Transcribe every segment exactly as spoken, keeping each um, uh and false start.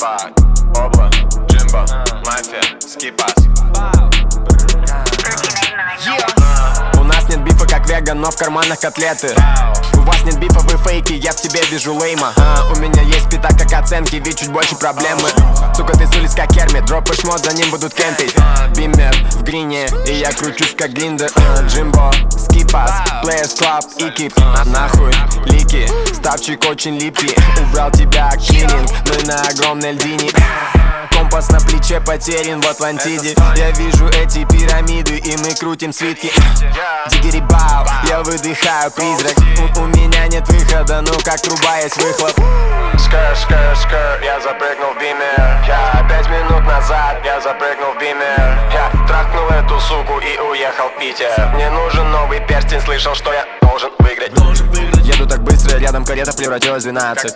Тупак, Обла, Джимбо, Мафия, Скипас. У нас нет бифа как веган, но в карманах котлеты. У вас нет бифа, вы фейки, я в тебе вижу лейма. а, У меня есть пита как оценки, ведь чуть больше проблемы. Сука, ты с улиц как Кермит, дропаешь мод, за ним будут кемпить. Бимер в грине, и я кручусь как Глиндер. Джимбо, Скипас, Players Club и Кип. Нахуй, лики, ставчик очень липкий. Убрал тебя клининг, ну и на огромной льдине. Компас на плече потерян в Атлантиде. Я вижу эти пирамиды, и мы крутим свитки. Дигери-бау, я выдыхаю призрак. у, у меня нет выхода, ну как труба есть выхлоп. Скр, скр, скр, я запрыгнул в бимер. Я пять минут назад, я запрыгнул в бимер. Я трахнул эту суку и уехал в Питер. Мне нужен новый перстень, слышал, что я должен выиграть. Еду так быстро, рядом карета превратилась в двенадцать.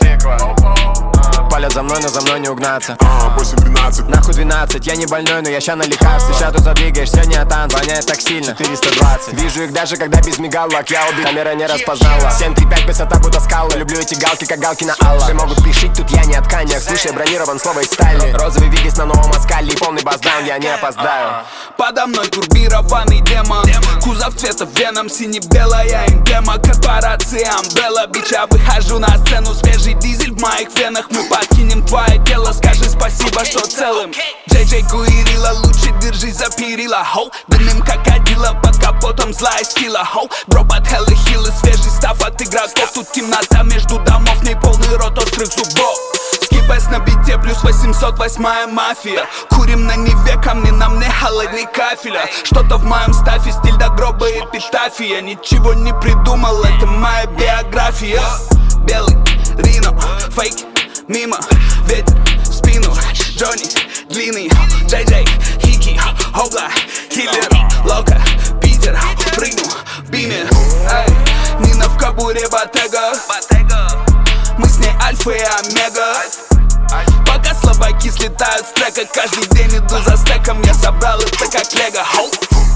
Палят за мной, но за мной не угнаться. восемь двенадцать. Нахуй двенадцать, я не больной, но я ща на лекарстве. Ща тут задвигаешь, все не атан, воняет так сильно. Четыреста двадцать. Вижу их даже, когда без мигалок. Я убит, камера не распознала. Семь три пять, высота будто скала. Люблю эти галки, как галки на Алла. Ты могут пришить, тут я не от тканях. Слушай, бронирован слово из стали. Розовый вигис на новом оскале и полный баздаун, я не опоздаю. Подо мной турбированный демон. Кузов цвета веном, сине-белая эмблема. Корпорации Umbrella, бич, я выхожу на сцену. Свежий дизель в моих венах. Мы подкинем твое тело, скажи спасибо, что целым. Джей Джей Гуирила, лучше держись за перила, хоу. Дымим как адила, под капотом злая сила, хоу. Дроп от Хеллы Хиллы, свежий став от игроков. Тут темнота между домов, не полный рот острых зубов. Скипас на бите, плюс восемьсот восьмая мафия. Курим на Неве, камни на мне холодный кафеля. Что-то в моем стафе, стиль до гроба эпитафия. Ничего не придумал, это моя биография. Белый, Рино, фейк, мимо, ветер в спину. Джонни, длинный, Джей Джей, Хики, Обла, Киллер, Лока, Питер, прыгнул в бимер. Эй, Нина в кабуре, Ботега. Мы с ней альфа и омега. Пока слабаки слетают с трека, каждый день иду за стеком. Я собрал это как лего, хоу.